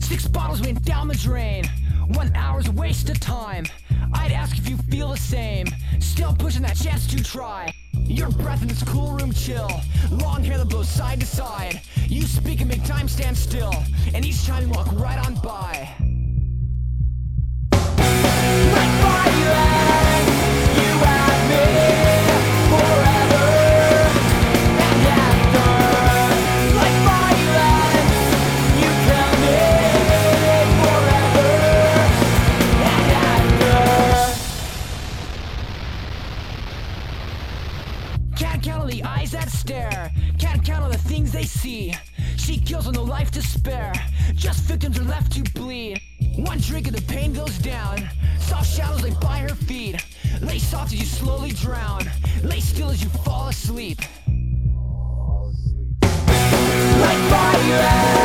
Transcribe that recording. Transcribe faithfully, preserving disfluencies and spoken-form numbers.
Six bottles went down the drain. One hour's a waste of time. I'd ask if you feel the same. Still pushing that chance to try. Your breath in this cool room chill. Long hair that blows side to side. You speak and make time stand still. And each time you walk right on by. Like fire, you and me forever and after. Like fire, you tell me forever and after. Can't count on the eyes that stare. Can't count on the things they see. She kills with no life to spare. Just victims are left to bleed. One drink and the pain goes down. Soft shadows lay by her feet. Lay soft as you slowly drown. Lay still as you fall asleep. Like fire.